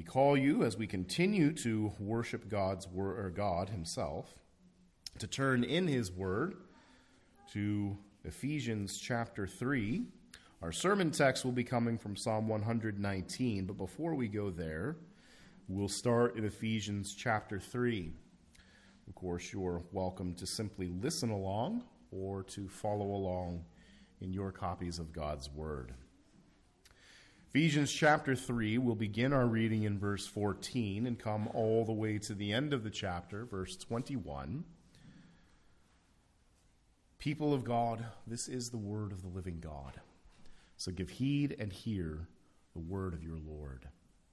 call you, as we continue to worship God's word, or God himself, to turn in his word to Ephesians chapter 3. Our sermon text will be coming from Psalm 119, but before we go there, we'll start in Ephesians chapter 3. Of course, you're welcome to simply listen along or to follow along in your copies of God's word. Ephesians chapter 3, we'll begin our reading in verse 14 and come all the way to the end of the chapter, verse 21. People of God, this is the word of the living God. So give heed and hear the word of your Lord.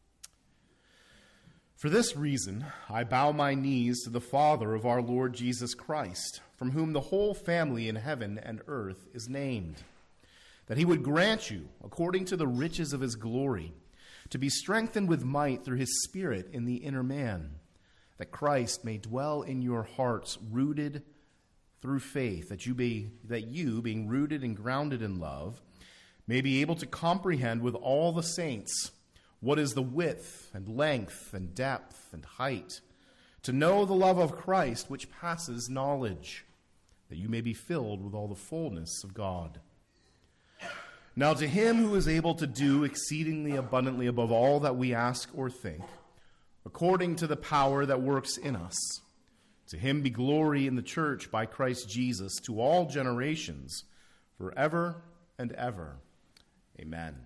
For this reason, I bow my knees to the Father of our Lord Jesus Christ, from whom the whole family in heaven and earth is named, that he would grant you, according to the riches of his glory, to be strengthened with might through his Spirit in the inner man, that Christ may dwell in your hearts, rooted through faith, that you, being rooted and grounded in love, may be able to comprehend with all the saints what is the width and length and depth and height, to know the love of Christ which passes knowledge, that you may be filled with all the fullness of God. Now to him who is able to do exceedingly abundantly above all that we ask or think, according to the power that works in us, to him be glory in the church by Christ Jesus to all generations, forever and ever. Amen.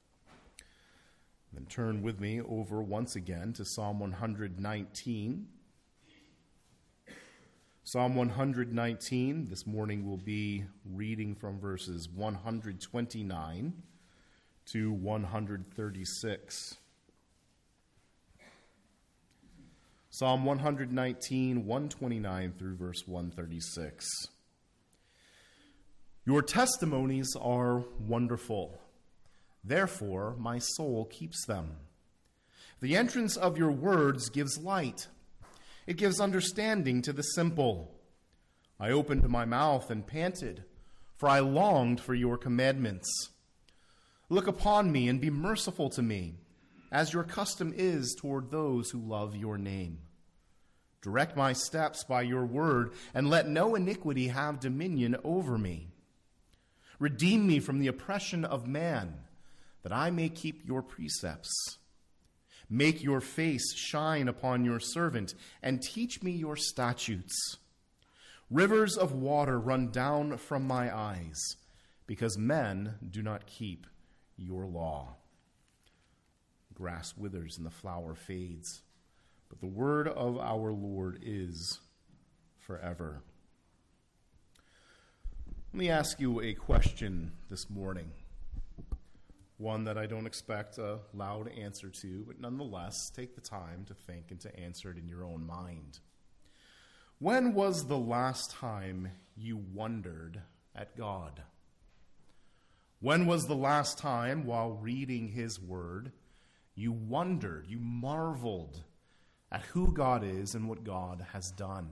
Then turn with me over once again to Psalm 119. Psalm 119, this morning we'll be reading from verses 129 to 136. Psalm 119, 129 through verse 136. Your testimonies are wonderful. Therefore, my soul keeps them. The entrance of your words gives light. It gives understanding to the simple. I opened my mouth and panted, for I longed for your commandments. Look upon me and be merciful to me, as your custom is toward those who love your name. Direct my steps by your word, and let no iniquity have dominion over me. Redeem me from the oppression of man, that I may keep your precepts. Make your face shine upon your servant, and teach me your statutes. Rivers of water run down from my eyes, because men do not keep your law. Grass withers and the flower fades, but the word of our Lord is forever. Let me ask you a question this morning. One that I don't expect a loud answer to, but nonetheless, take the time to think and to answer it in your own mind. When was the last time you wondered at God? When was the last time, while reading his word, you wondered, you marveled at who God is and what God has done?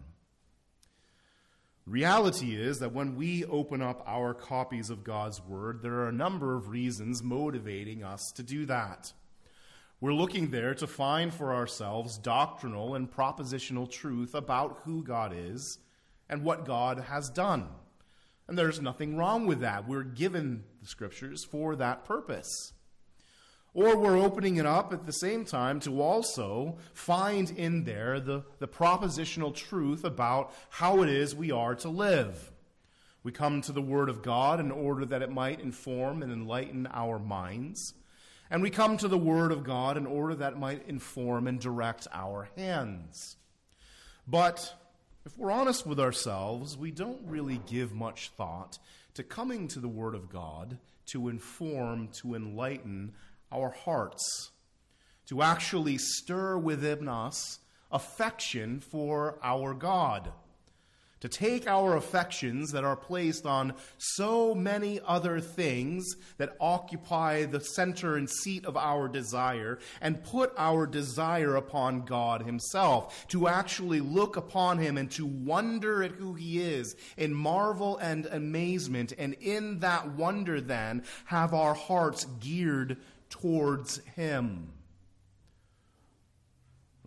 Reality is that when we open up our copies of God's word, there are a number of reasons motivating us to do that. We're looking there to find for ourselves doctrinal and propositional truth about who God is and what God has done. And there's nothing wrong with that. We're given the scriptures for that purpose. Or we're opening it up at the same time to also find in there the propositional truth about how it is we are to live. We come to the Word of God in order that it might inform and enlighten our minds. And we come to the Word of God in order that it might inform and direct our hands. But if we're honest with ourselves, we don't really give much thought to coming to the Word of God to inform, to enlighten our hearts, to actually stir within us affection for our God, to take our affections that are placed on so many other things that occupy the center and seat of our desire and put our desire upon God himself, to actually look upon him and to wonder at who he is in marvel and amazement, and in that wonder then have our hearts geared towards him.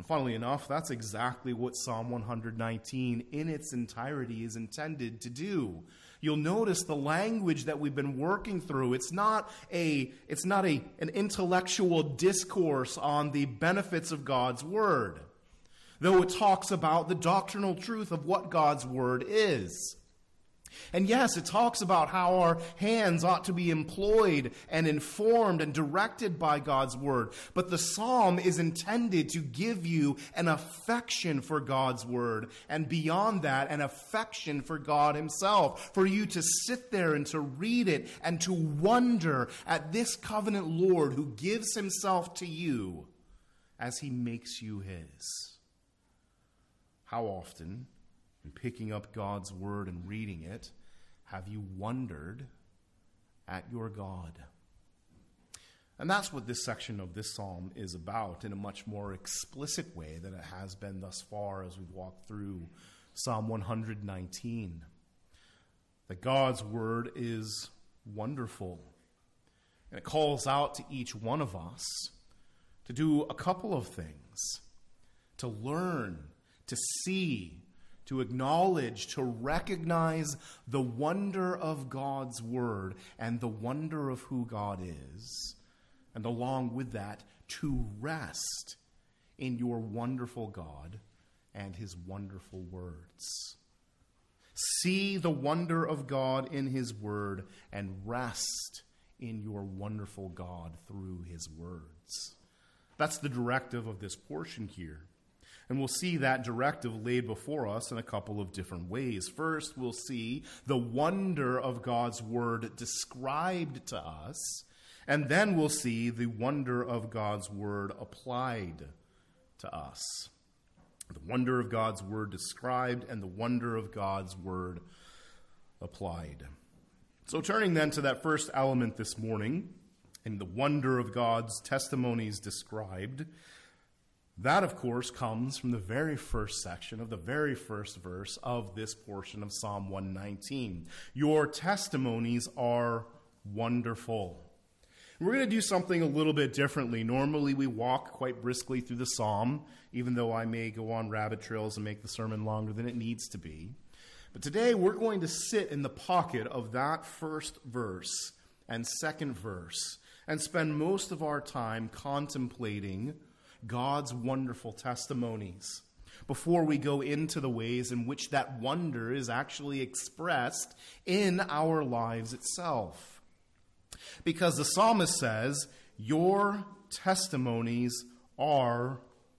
Funnily enough, that's exactly what Psalm 119 in its entirety is intended to do. You'll notice the language that we've been working through. It's not an intellectual discourse on the benefits of God's word, though it talks about the doctrinal truth of what God's word is. And yes, it talks about how our hands ought to be employed and informed and directed by God's word. But the psalm is intended to give you an affection for God's word, and beyond that, an affection for God himself, for you to sit there and to read it and to wonder at this covenant Lord who gives himself to you as he makes you his. How often, in picking up God's word and reading it, have you wondered at your God? And that's what this section of this psalm is about in a much more explicit way than it has been thus far as we've walked through Psalm 119. That God's word is wonderful. And it calls out to each one of us to do a couple of things: to learn, to see, to acknowledge, to recognize the wonder of God's word and the wonder of who God is, and along with that, to rest in your wonderful God and his wonderful words. See the wonder of God in his word and rest in your wonderful God through his words. That's the directive of this portion here. And we'll see that directive laid before us in a couple of different ways. First, we'll see the wonder of God's word described to us. And then we'll see the wonder of God's word applied to us. The wonder of God's word described and the wonder of God's word applied. So turning then to that first element this morning, in the wonder of God's testimonies described, that, of course, comes from the very first section of the very first verse of this portion of Psalm 119. Your testimonies are wonderful. We're going to do something a little bit differently. Normally, we walk quite briskly through the psalm, even though I may go on rabbit trails and make the sermon longer than it needs to be. But today, we're going to sit in the pocket of that first verse and second verse and spend most of our time contemplating God's wonderful testimonies before we go into the ways in which that wonder is actually expressed in our lives itself. Because the psalmist says, your testimonies are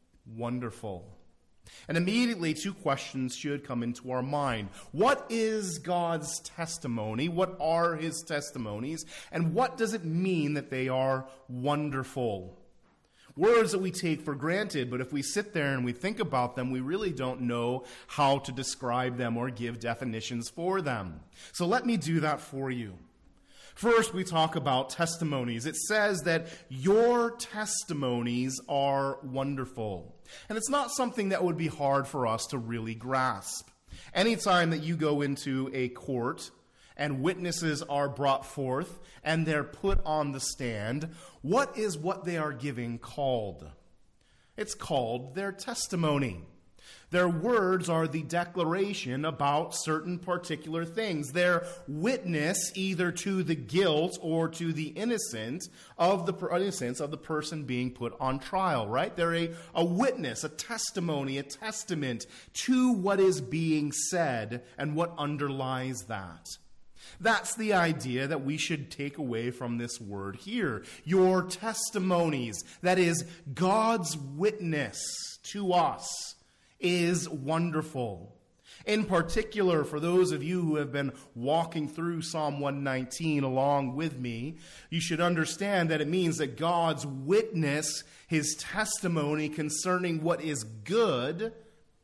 wonderful. And immediately 2 questions should come into our mind. What is God's testimony? What are his testimonies? And what does it mean that they are wonderful? Words that we take for granted, but if we sit there and we think about them, we really don't know how to describe them or give definitions for them. So let me do that for you. First, we talk about testimonies. It says that your testimonies are wonderful. And it's not something that would be hard for us to really grasp. Anytime that you go into a court and witnesses are brought forth and they're put on the stand, what is what they are giving called? It's called their testimony. Their words are the declaration about certain particular things. Their witness either to the guilt or to the innocence of the person being put on trial, right? They're a witness, a testimony, a testament to what is being said and what underlies that. That's the idea that we should take away from this word here. Your testimonies, that is, God's witness to us, is wonderful. In particular, for those of you who have been walking through Psalm 119 along with me, you should understand that it means that God's witness, his testimony concerning what is good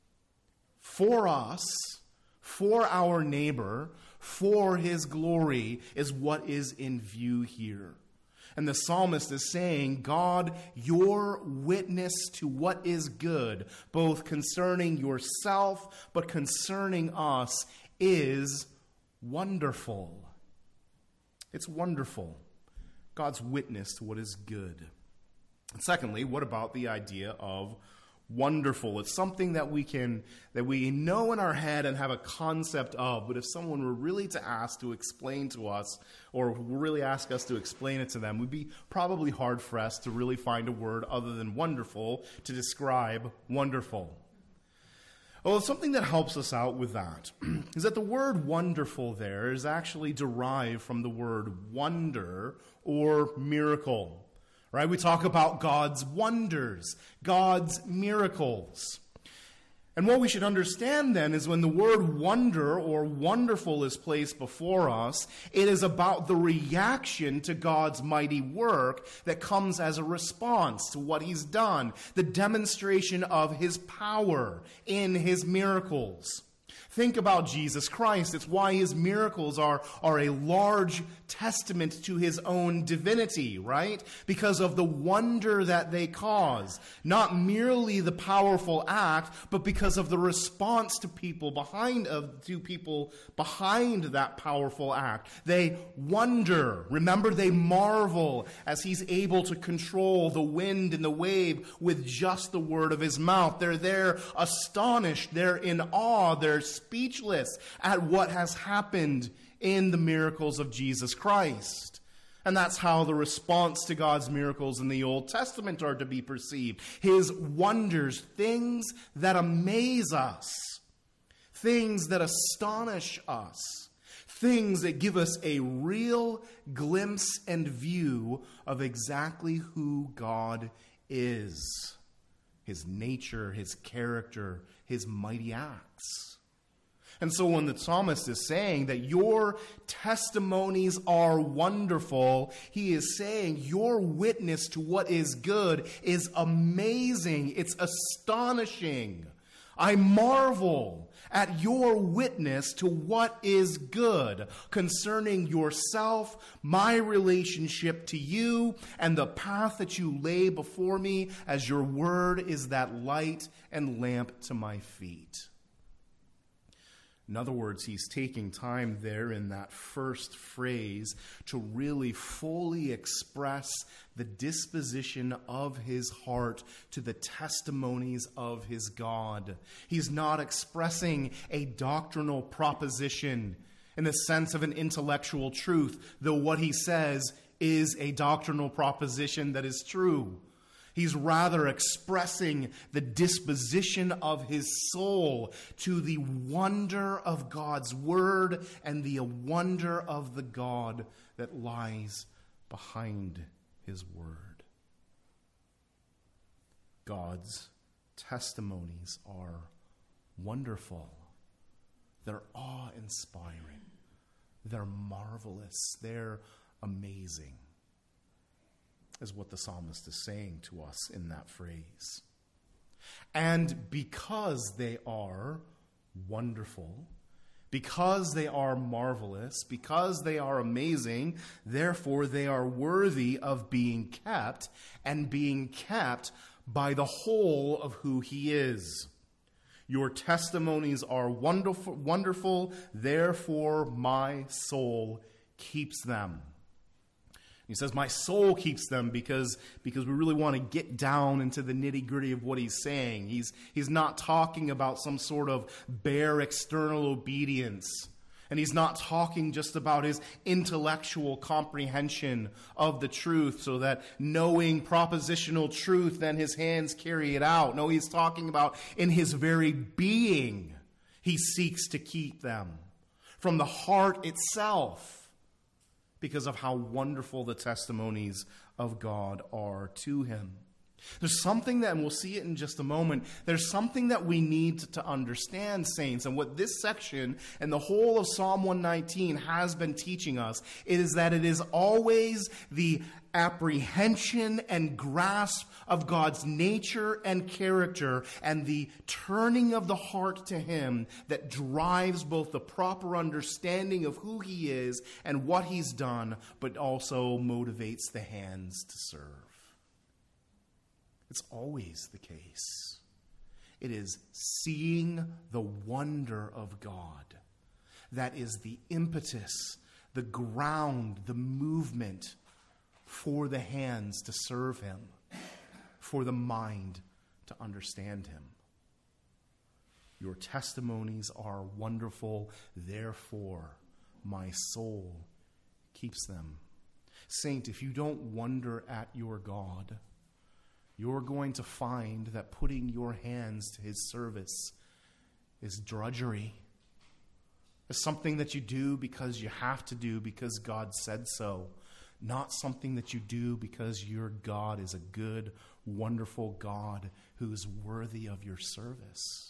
for us, for our neighbor, for his glory, is what is in view here. And the psalmist is saying, God, your witness to what is good, both concerning yourself, but concerning us, is wonderful. It's wonderful. God's witness to what is good. And secondly, what about the idea of wonderful. It's something that we know in our head and have a concept of, but if someone were really to ask to explain to us, or really ask us to explain it to them, we'd be probably hard for us to really find a word other than wonderful to describe wonderful. Well, something that helps us out with that is that the word wonderful there is actually derived from the word wonder or miracle. Right? We talk about God's wonders, God's miracles. And what we should understand then is when the word wonder or wonderful is placed before us, it is about the reaction to God's mighty work that comes as a response to what he's done, the demonstration of his power in his miracles. Think about Jesus Christ. It's why his miracles are a large testament to his own divinity, right? Because of the wonder that they cause. Not merely the powerful act, but because of the response to people behind that powerful act. They wonder. Remember, they marvel as he's able to control the wind and the wave with just the word of his mouth. They're there astonished. They're in awe. They're speechless at what has happened in the miracles of Jesus Christ. And that's how the response to God's miracles in the Old Testament are to be perceived. His wonders, things that amaze us, things that astonish us, things that give us a real glimpse and view of exactly who God is, his nature, his character, his mighty acts. And so when the psalmist is saying that your testimonies are wonderful, he is saying your witness to what is good is amazing. It's astonishing. I marvel at your witness to what is good concerning yourself, my relationship to you, and the path that you lay before me as your word is that light and lamp to my feet. In other words, he's taking time there in that first phrase to really fully express the disposition of his heart to the testimonies of his God. He's not expressing a doctrinal proposition in the sense of an intellectual truth, though what he says is a doctrinal proposition that is true. He's rather expressing the disposition of his soul to the wonder of God's word and the wonder of the God that lies behind his word. God's testimonies are wonderful. They're awe-inspiring. They're marvelous. They're amazing, is what the psalmist is saying to us in that phrase. And because they are wonderful, because they are marvelous, because they are amazing, therefore they are worthy of being kept, and being kept by the whole of who he is. Your testimonies are wonderful, therefore my soul keeps them. He says, my soul keeps them because we really want to get down into the nitty-gritty of what he's saying. He's not talking about some sort of bare external obedience. And he's not talking just about his intellectual comprehension of the truth so that knowing propositional truth, then his hands carry it out. No, he's talking about in his very being, he seeks to keep them from the heart itself, because of how wonderful the testimonies of God are to him. There's something that, and we'll see it in just a moment, there's something that we need to understand, saints, and what this section and the whole of Psalm 119 has been teaching us is that it is always the apprehension and grasp of God's nature and character and the turning of the heart to him that drives both the proper understanding of who he is and what he's done, but also motivates the hands to serve. It's always the case. It is seeing the wonder of God that is the impetus, the ground, the movement for the hands to serve him, for the mind to understand him. Your testimonies are wonderful, therefore my soul keeps them. Saint, if you don't wonder at your God, you're going to find that putting your hands to his service is drudgery. It's something that you do because you have to do because God said so, not something that you do because your God is a good, wonderful God who is worthy of your service.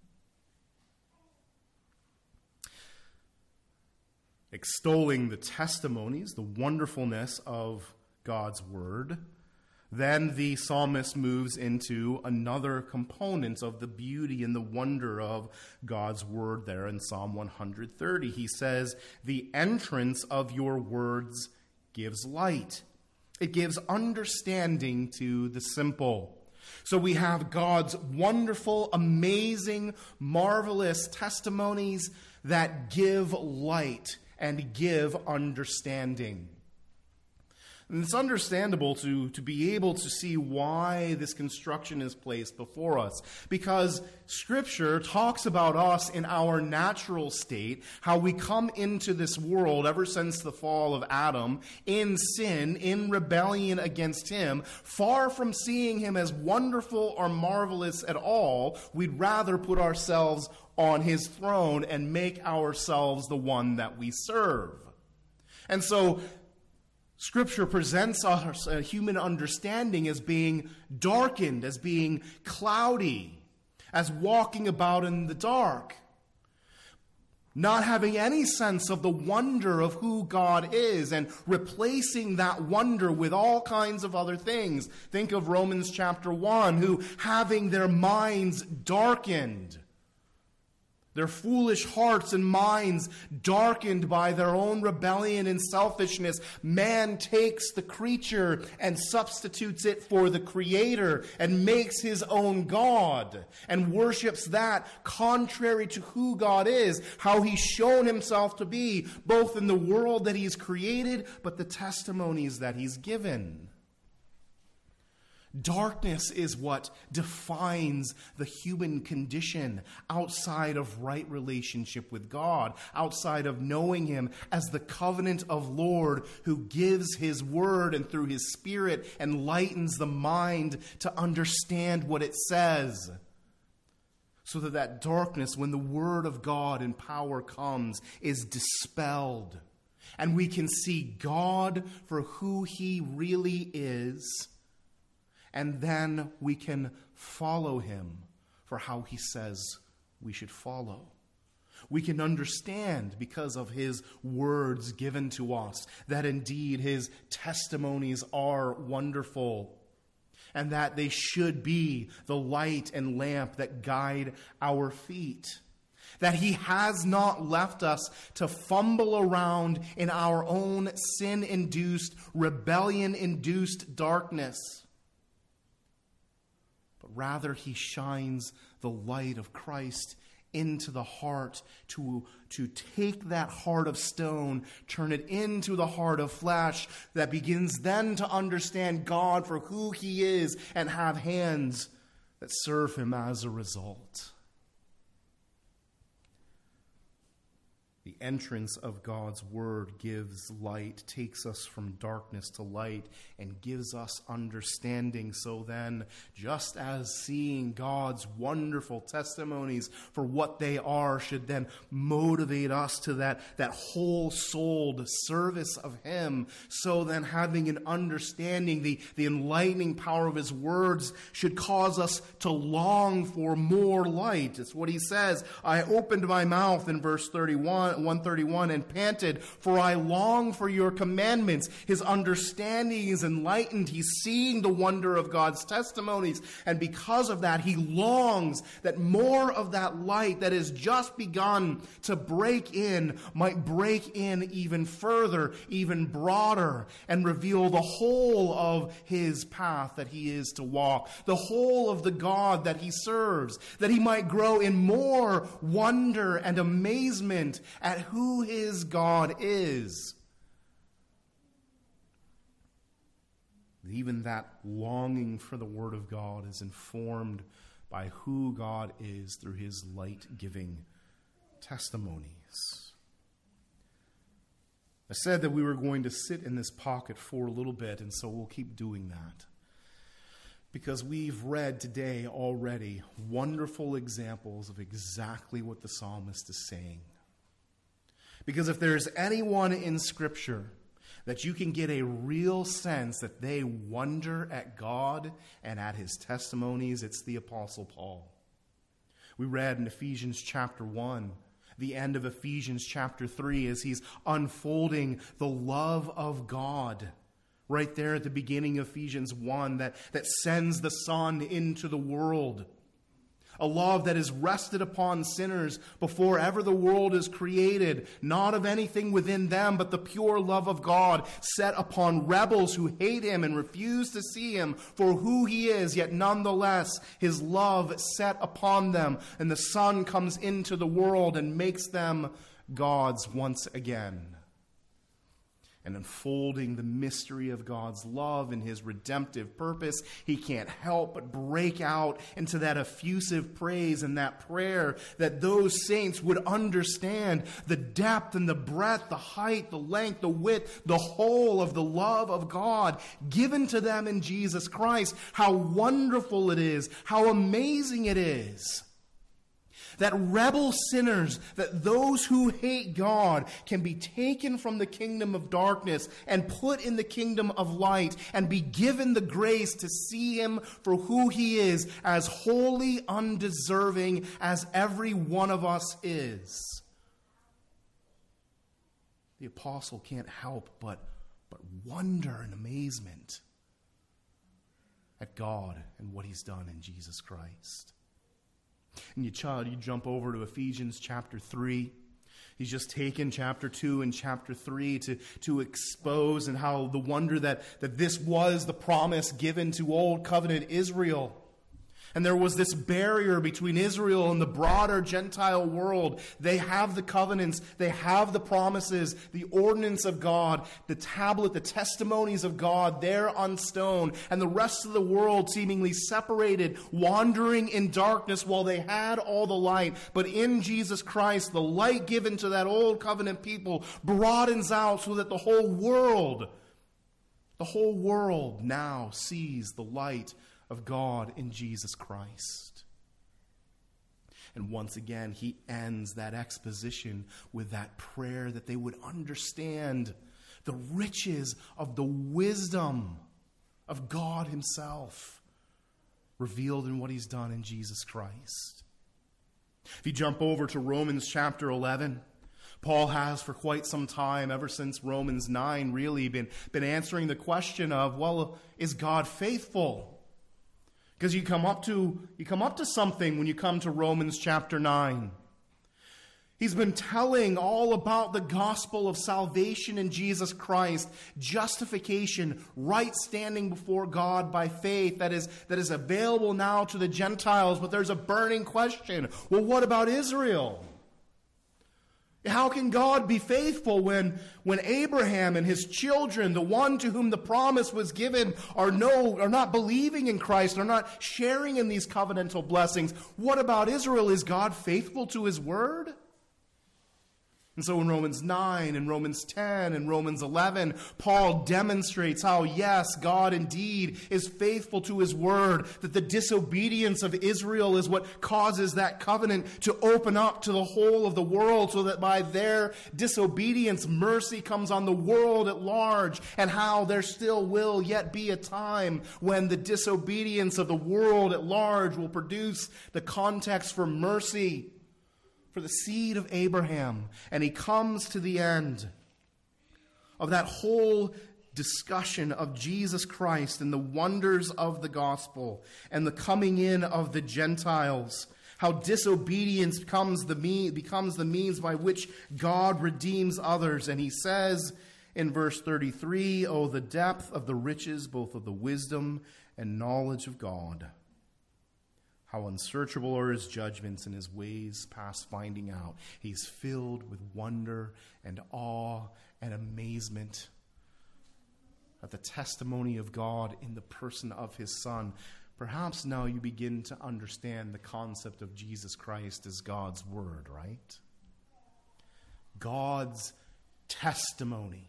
Extolling the testimonies, the wonderfulness of God's word, then the psalmist moves into another component of the beauty and the wonder of God's word there in Psalm 130. He says, "The entrance of your words gives light." It gives understanding to the simple. So we have God's wonderful, amazing, marvelous testimonies that give light and give understanding. And it's understandable to be able to see why this construction is placed before us. Because Scripture talks about us in our natural state, how we come into this world ever since the fall of Adam, in sin, in rebellion against him, far from seeing him as wonderful or marvelous at all. We'd rather put ourselves on his throne and make ourselves the one that we serve. And so Scripture presents us a human understanding as being darkened, as being cloudy, as walking about in the dark, not having any sense of the wonder of who God is, and replacing that wonder with all kinds of other things. Think of Romans chapter 1, who having their minds darkened, their foolish hearts and minds darkened by their own rebellion and selfishness, man takes the creature and substitutes it for the Creator and makes his own God and worships that contrary to who God is, how he's shown himself to be, both in the world that he's created, but the testimonies that he's given. Darkness is what defines the human condition outside of right relationship with God, outside of knowing him as the covenant of Lord who gives his word and through his Spirit enlightens the mind to understand what it says. So that darkness, when the word of God in power comes, is dispelled. And we can see God for who he really is. And then we can follow him for how he says we should follow. We can understand, because of his words given to us, that indeed his testimonies are wonderful, and that they should be the light and lamp that guide our feet. That he has not left us to fumble around in our own sin-induced, rebellion-induced darkness. Rather, he shines the light of Christ into the heart to take that heart of stone, turn it into the heart of flesh that begins then to understand God for who he is and have hands that serve him as a result. The entrance of God's word gives light, takes us from darkness to light, and gives us understanding. So then, just as seeing God's wonderful testimonies for what they are should then motivate us to that whole-souled service of him, so then having an understanding, the enlightening power of his words should cause us to long for more light. It's what he says. I opened my mouth in verse 131 and panted, for I long for your commandments. His understanding is enlightened. He's seeing the wonder of God's testimonies. And because of that, he longs that more of that light that has just begun to break in might break in even further, even broader, and reveal the whole of his path that he is to walk, the whole of the God that he serves, that he might grow in more wonder and amazement at who his God is. Even that longing for the Word of God is informed by who God is through his light-giving testimonies. I said that we were going to sit in this pocket for a little bit, and so we'll keep doing that. Because we've read today already wonderful examples of exactly what the psalmist is saying. Because if there's anyone in Scripture that you can get a real sense that they wonder at God and at his testimonies, it's the Apostle Paul. We read in Ephesians chapter 1, the end of Ephesians chapter 3, as he's unfolding the love of God. Right there at the beginning of Ephesians 1, that sends the Son into the world. A love that is rested upon sinners before ever the world is created, not of anything within them, but the pure love of God set upon rebels who hate him and refuse to see him for who he is, yet nonetheless his love set upon them. And the Son comes into the world and makes them God's once again. And unfolding the mystery of God's love and his redemptive purpose, he can't help but break out into that effusive praise and that prayer that those saints would understand the depth and the breadth, the height, the length, the width, the whole of the love of God given to them in Jesus Christ. How wonderful it is, how amazing it is. That rebel sinners, that those who hate God can be taken from the kingdom of darkness and put in the kingdom of light and be given the grace to see him for who he is, as wholly undeserving as every one of us is. The apostle can't help but wonder in amazement at God and what he's done in Jesus Christ. And you jump over to Ephesians chapter 3. He's just taken chapter 2 and chapter 3 to expose and how the wonder that this was the promise given to old covenant Israel. And there was this barrier between Israel and the broader Gentile world. They have the covenants, they have the promises, the ordinance of God, the tablet, the testimonies of God there on stone, and the rest of the world seemingly separated, wandering in darkness while they had all the light. But in Jesus Christ, the light given to that old covenant people broadens out so that the whole world now sees the light of God in Jesus Christ. And once again, he ends that exposition with that prayer that they would understand the riches of the wisdom of God himself revealed in what he's done in Jesus Christ. If you jump over to Romans chapter 11, Paul has for quite some time, ever since Romans 9, really been answering the question of, well, is God faithful? Because you come up to something when you come to Romans chapter 9. He's been telling all about the gospel of salvation in Jesus Christ, justification, right standing before God by faith that is available now to the Gentiles. But there's a burning question. Well, what about Israel? How can God be faithful when Abraham and his children, the one to whom the promise was given, are not believing in Christ, are not sharing in these covenantal blessings? What about Israel? Is God faithful to his word? And so in Romans 9 and Romans 10 and Romans 11, Paul demonstrates how, yes, God indeed is faithful to his word, that the disobedience of Israel is what causes that covenant to open up to the whole of the world, so that by their disobedience, mercy comes on the world at large, and how there still will yet be a time when the disobedience of the world at large will produce the context for mercy for the seed of Abraham. And he comes to the end of that whole discussion of Jesus Christ and the wonders of the gospel and the coming in of the Gentiles. How disobedience becomes the means by which God redeems others. And he says in verse 33, "Oh, the depth of the riches, both of the wisdom and knowledge of God. How unsearchable are his judgments and his ways past finding out." He's filled with wonder and awe and amazement at the testimony of God in the person of his Son, perhaps now you begin to understand the concept of Jesus Christ as God's Word, right? God's testimony.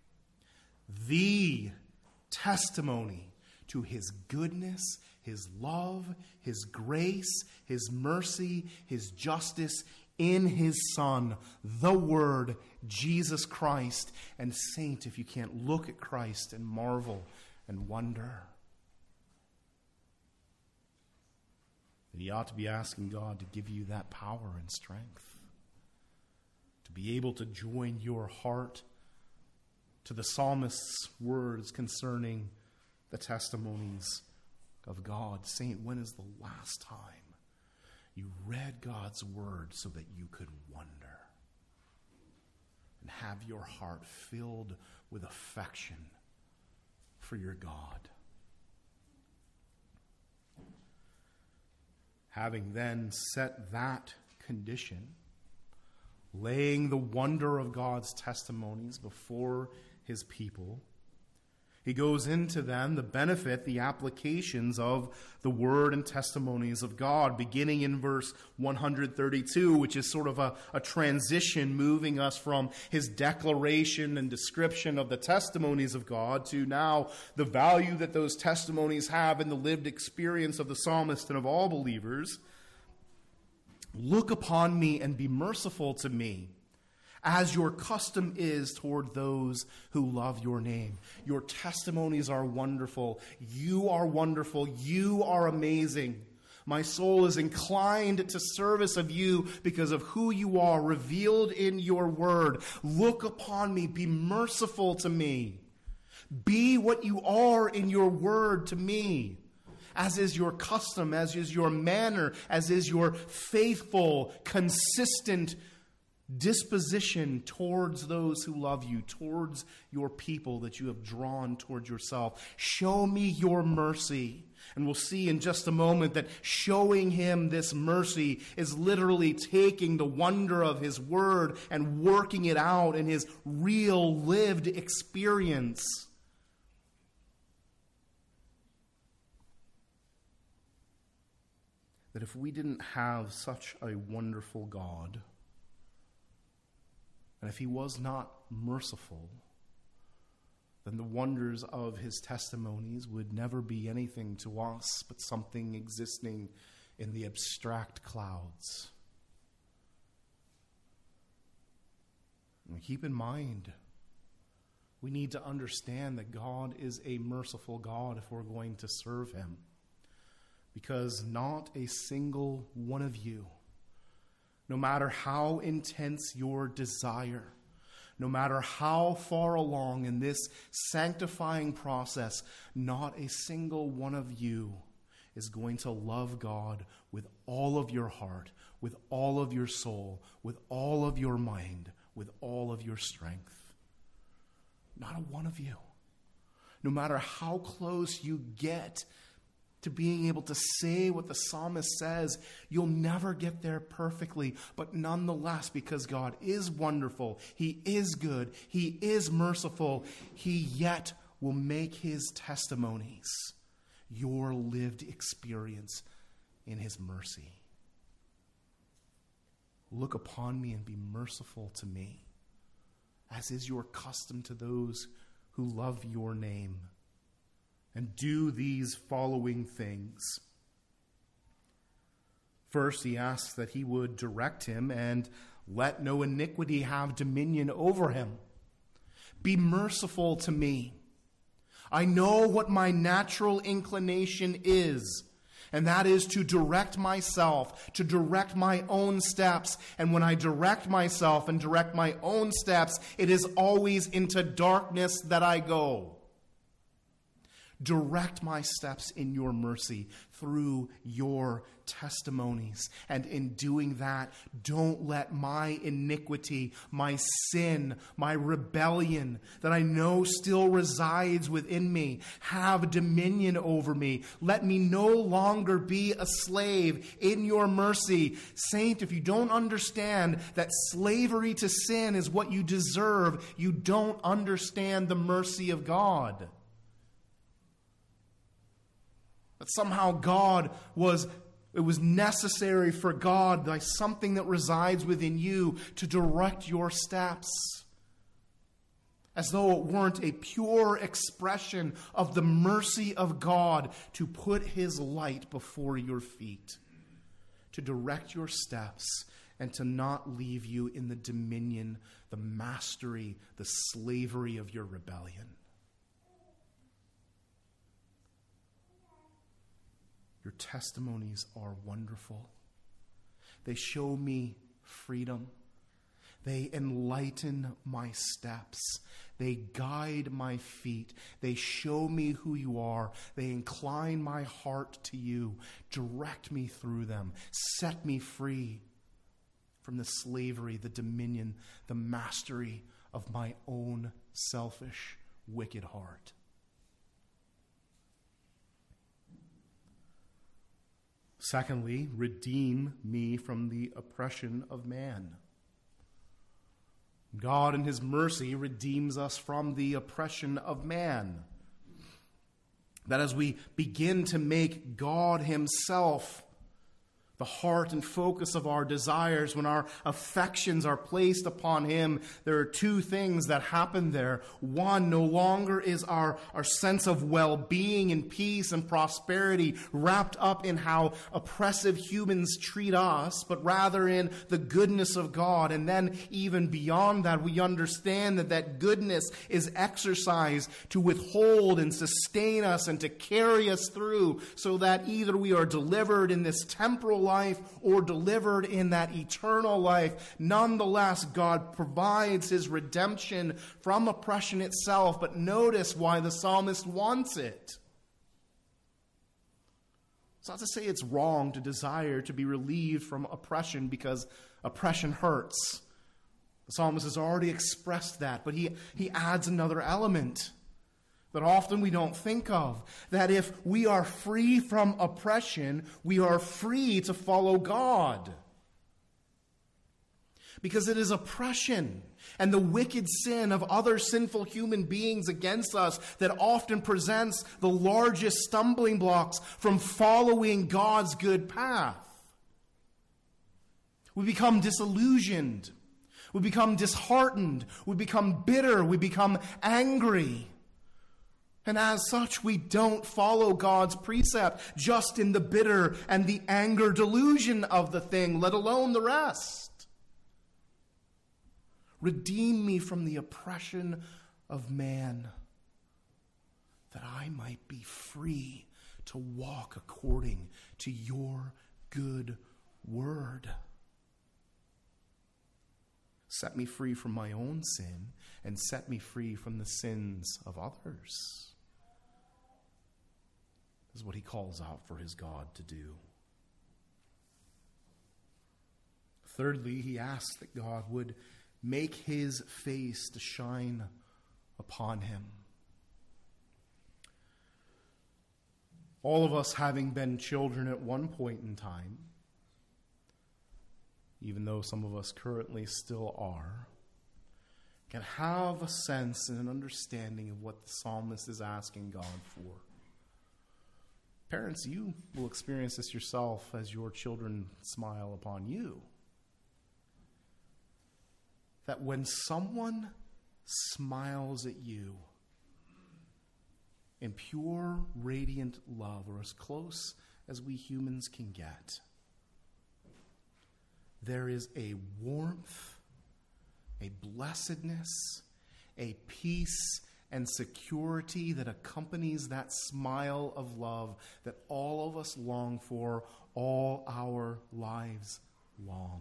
The testimony to his goodness, his love, his grace, his mercy, his justice in his Son, the Word, Jesus Christ. And saint, if you can't look at Christ and marvel and wonder, then you ought to be asking God to give you that power and strength, to be able to join your heart to the psalmist's words concerning the testimonies of God. Saint, when is the last time you read God's word so that you could wonder and have your heart filled with affection for your God? Having then set that condition, laying the wonder of God's testimonies before his people, he goes into then the benefit, the applications of the word and testimonies of God, beginning in verse 132, which is sort of a transition moving us from his declaration and description of the testimonies of God to now the value that those testimonies have in the lived experience of the psalmist and of all believers. Look upon me and be merciful to me, as your custom is toward those who love your name. Your testimonies are wonderful. You are wonderful. You are amazing. My soul is inclined to service of you because of who you are revealed in your word. Look upon me. Be merciful to me. Be what you are in your word to me, as is your custom, as is your manner, as is your faithful, consistent disposition towards those who love you, towards your people that you have drawn towards yourself. Show me your mercy. And we'll see in just a moment that showing him this mercy is literally taking the wonder of his word and working it out in his real lived experience. That if we didn't have such a wonderful God, and if he was not merciful, then the wonders of his testimonies would never be anything to us but something existing in the abstract clouds. And keep in mind, we need to understand that God is a merciful God if we're going to serve him, because not a single one of you, no matter how intense your desire, no matter how far along in this sanctifying process, not a single one of you is going to love God with all of your heart, with all of your soul, with all of your mind, with all of your strength. Not a one of you. No matter how close you get to being able to say what the psalmist says, you'll never get there perfectly. But nonetheless, because God is wonderful, he is good, he is merciful, he yet will make his testimonies your lived experience in his mercy. Look upon me and be merciful to me, as is your custom to those who love your name. And do these following things. First, he asks that he would direct him and let no iniquity have dominion over him. Be merciful to me. I know what my natural inclination is, and that is to direct myself, to direct my own steps. And when I direct myself and direct my own steps, it is always into darkness that I go. Direct my steps in your mercy through your testimonies. And in doing that, don't let my iniquity, my sin, my rebellion that I know still resides within me, have dominion over me. Let me no longer be a slave in your mercy. Saint, if you don't understand that slavery to sin is what you deserve, you don't understand the mercy of God. That somehow it was necessary for God, by something that resides within you, to direct your steps. As though it weren't a pure expression of the mercy of God to put his light before your feet, to direct your steps, and to not leave you in the dominion, the mastery, the slavery of your rebellion. Your testimonies are wonderful. They show me freedom. They enlighten my steps. They guide my feet. They show me who you are. They incline my heart to you. Direct me through them. Set me free from the slavery, the dominion, the mastery of my own selfish, wicked heart. Secondly, redeem me from the oppression of man. God in his mercy redeems us from the oppression of man. That as we begin to make God himself the heart and focus of our desires, when our affections are placed upon him, there are two things that happen there. One, no longer is our sense of well-being and peace and prosperity wrapped up in how oppressive humans treat us, but rather in the goodness of God. And then even beyond that, we understand that goodness is exercised to withhold and sustain us and to carry us through, so that either we are delivered in this temporal life or delivered in that eternal life. Nonetheless, God provides his redemption from oppression itself. But notice why the psalmist wants it. It's not to say it's wrong to desire to be relieved from oppression, because oppression hurts. The psalmist has already expressed that, but he adds another element that often we don't think of, that if we are free from oppression, we are free to follow God. Because it is oppression and the wicked sin of other sinful human beings against us that often presents the largest stumbling blocks from following God's good path. We become disillusioned. We become disheartened. We become bitter. We become angry. And as such, we don't follow God's precept just in the bitter and the anger delusion of the thing, let alone the rest. Redeem me from the oppression of man, that I might be free to walk according to your good word. Set me free from my own sin, and set me free from the sins of others. This is what he calls out for his God to do. Thirdly, he asks that God would make his face to shine upon him. All of us, having been children at one point in time, even though some of us currently still are, can have a sense and an understanding of what the psalmist is asking God for. Parents, you will experience this yourself as your children smile upon you. That when someone smiles at you in pure, radiant love, or as close as we humans can get, there is a warmth, a blessedness, a peace and security that accompanies that smile of love that all of us long for all our lives long.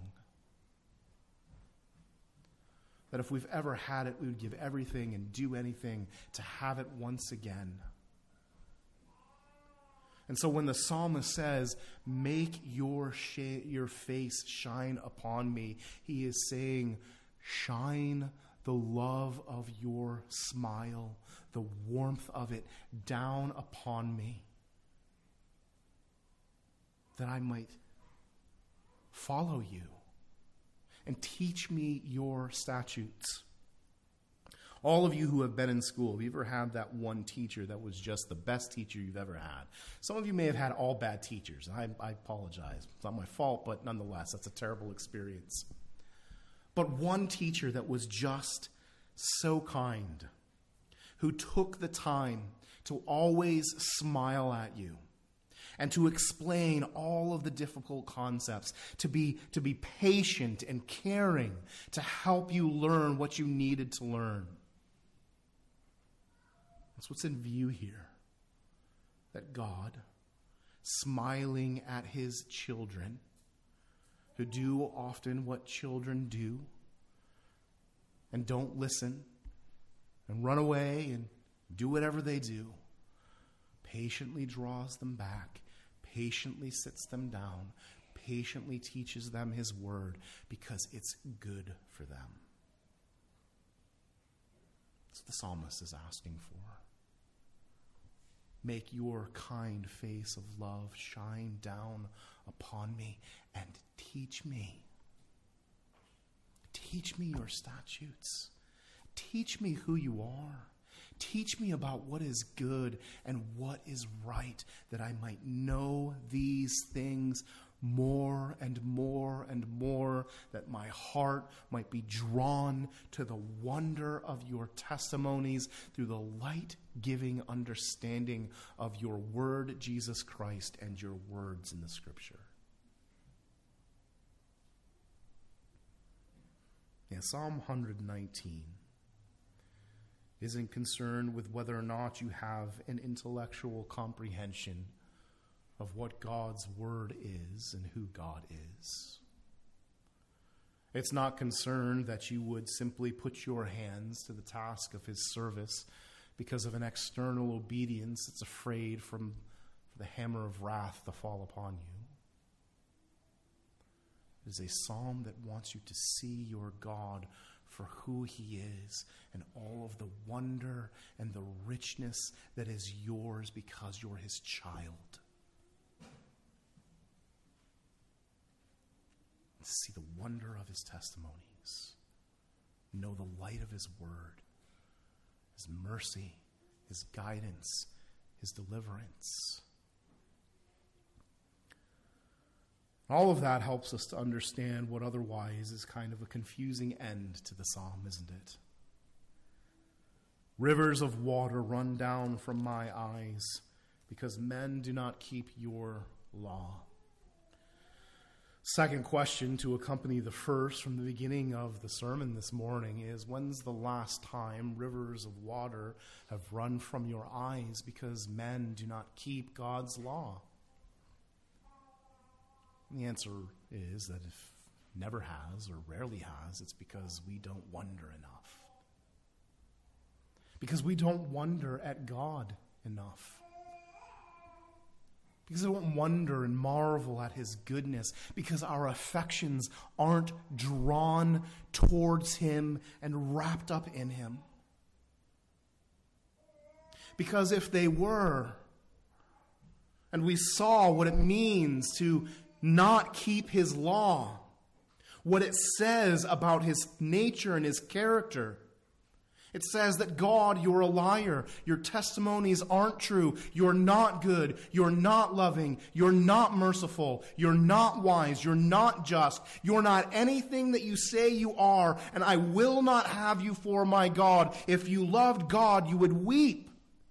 That if we've ever had it, we would give everything and do anything to have it once again. And so when the psalmist says, make your face shine upon me, he is saying, shine the love of your smile, the warmth of it down upon me, that I might follow you and teach me your statutes. All of you who have been in school, have you ever had that one teacher that was just the best teacher you've ever had? Some of you may have had all bad teachers. I apologize. It's not my fault, but nonetheless, that's a terrible experience. But one teacher that was just so kind, who took the time to always smile at you and to explain all of the difficult concepts, to be patient and caring, to help you learn what you needed to learn. That's what's in view here. That God, smiling at his children, who do often what children do and don't listen and run away and do whatever they do, patiently draws them back, patiently sits them down, patiently teaches them his word because it's good for them. That's what the psalmist is asking for. Make your kind face of love shine down upon me and teach me. Teach me your statutes. Teach me who you are. Teach me about what is good and what is right, that I might know these things more and more and more, that my heart might be drawn to the wonder of your testimonies through the light-giving understanding of your word, Jesus Christ, and your words in the Scripture. Yeah, Psalm 119 isn't concerned with whether or not you have an intellectual comprehension of what God's word is and who God is. It's not concerned that you would simply put your hands to the task of his service because of an external obedience that's afraid for the hammer of wrath to fall upon you. It is a psalm that wants you to see your God for who he is and all of the wonder and the richness that is yours because you're his child. See the wonder of his testimonies. Know the light of his word, his mercy, his guidance, his deliverance. All of that helps us to understand what otherwise is kind of a confusing end to the psalm, isn't it? Rivers of water run down from my eyes because men do not keep your law. Second question to accompany the first from the beginning of the sermon this morning is, when's the last time rivers of water have run from your eyes because men do not keep God's law? And the answer is that if never has or rarely has, it's because we don't wonder enough. Because we don't wonder at God enough. Because we don't wonder and marvel at his goodness. Because our affections aren't drawn towards him and wrapped up in him. Because if they were, and we saw what it means to not keep his law, what it says about his nature and his character, it says that God, you're a liar. Your testimonies aren't true. You're not good. You're not loving. You're not merciful. You're not wise. You're not just. You're not anything that you say you are, and I will not have you for my God. If you loved God, you would weep.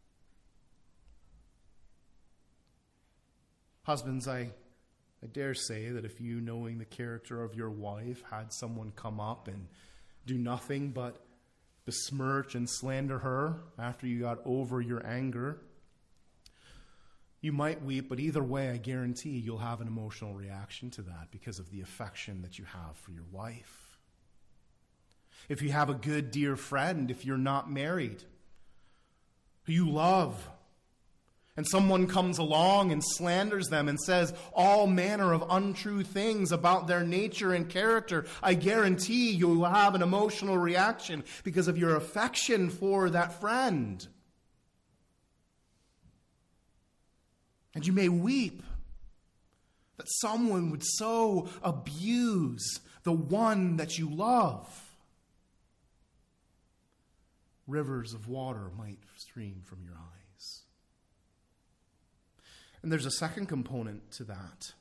Husbands, I dare say that if you, knowing the character of your wife, had someone come up and do nothing but besmirch and slander her after you got over your anger, you might weep, but either way, I guarantee you'll have an emotional reaction to that because of the affection that you have for your wife. If you have a good, dear friend, if you're not married, who you love, and someone comes along and slanders them and says all manner of untrue things about their nature and character, I guarantee you will have an emotional reaction because of your affection for that friend. And you may weep that someone would so abuse the one that you love. rivers of water might stream from your eyes. And there's a second component to that.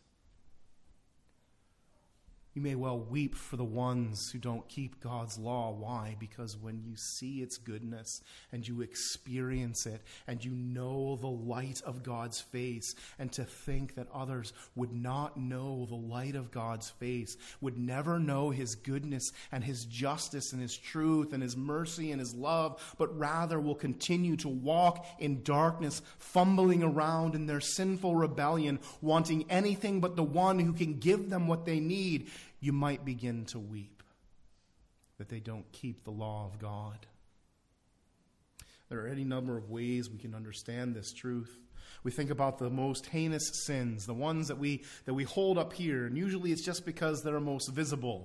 You may well weep for the ones who don't keep God's law. Why? Because when you see its goodness and you experience it and you know the light of God's face, and to think that others would not know the light of God's face, would never know his goodness and his justice and his truth and his mercy and his love, but rather will continue to walk in darkness, fumbling around in their sinful rebellion, wanting anything but the one who can give them what they need, you might begin to weep that they don't keep the law of God. There are any number of ways we can understand this truth. We think about the most heinous sins, the ones that we hold up here, and usually it's just because they're most visible.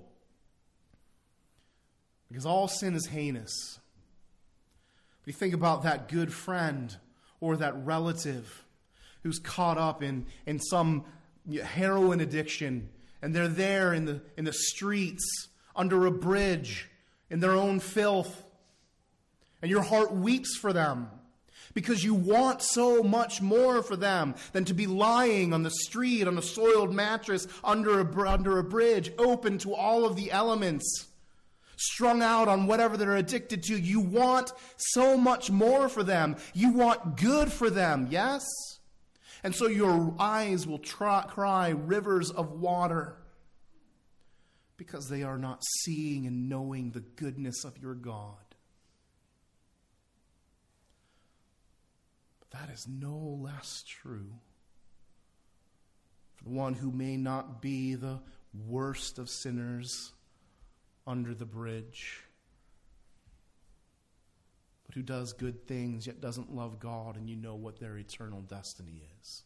Because all sin is heinous. We think about that good friend or that relative who's caught up in some heroin addiction, and they're there in the streets, under a bridge, in their own filth. And your heart weeps for them because you want so much more for them than to be lying on the street on a soiled mattress under a bridge, open to all of the elements, strung out on whatever they're addicted to. You want so much more for them. You want good for them, yes? And so your eyes will cry rivers of water because they are not seeing and knowing the goodness of your God. But that is no less true for the one who may not be the worst of sinners under the bridge, but who does good things yet doesn't love God, and you know what their eternal destiny is.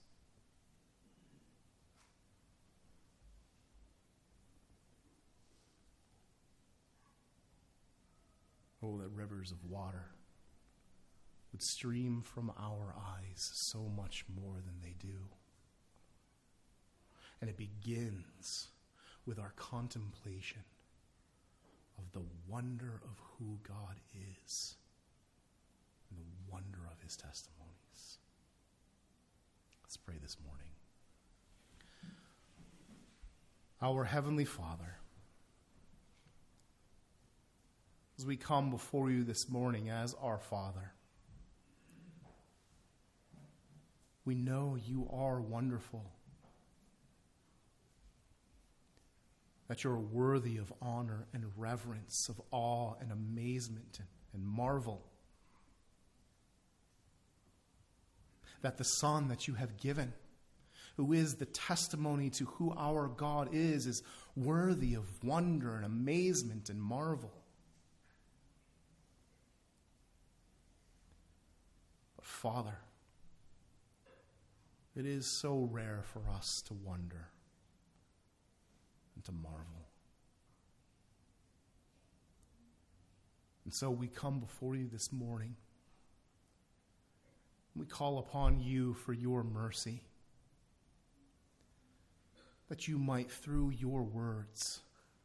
Oh, that rivers of water would stream from our eyes so much more than they do. And it begins with our contemplation of the wonder of who God is and the wonder of his testimonies. Let's pray this morning. Our Heavenly Father, as we come before you this morning as our Father, we know you are wonderful, that you're worthy of honor and reverence, of awe and amazement and marvel. That the Son that you have given, who is the testimony to who our God is worthy of wonder and amazement and marvel. But Father, it is so rare for us to wonder and to marvel. And so we come before you this morning. We call upon you for your mercy, that you might, through your words,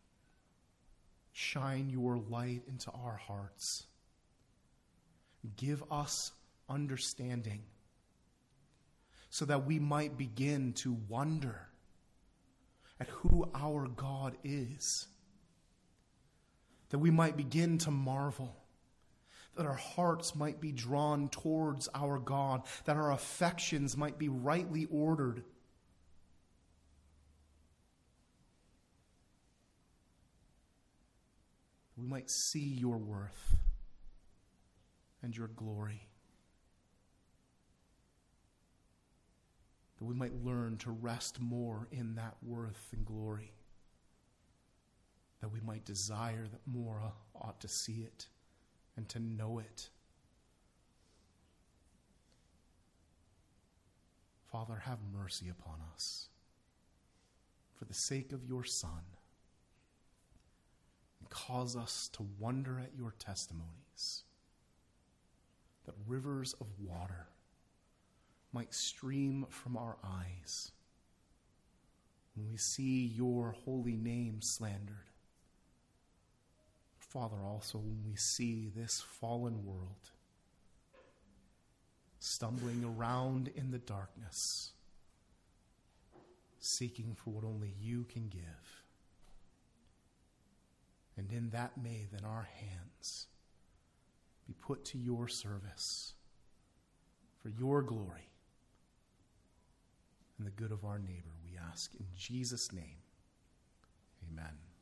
shine your light into our hearts. Give us understanding so that we might begin to wonder at who our God is, that we might begin to marvel, that our hearts might be drawn towards our God, that our affections might be rightly ordered. We might see your worth and your glory. That we might learn to rest more in that worth and glory. That we might desire that more ought to see it and to know it. Father, have mercy upon us for the sake of your Son, and cause us to wonder at your testimonies, that rivers of water might stream from our eyes when we see your holy name slandered. Father, also when we see this fallen world stumbling around in the darkness, seeking for what only you can give. And in that may then our hands be put to your service for your glory and the good of our neighbor, we ask in Jesus' name. Amen.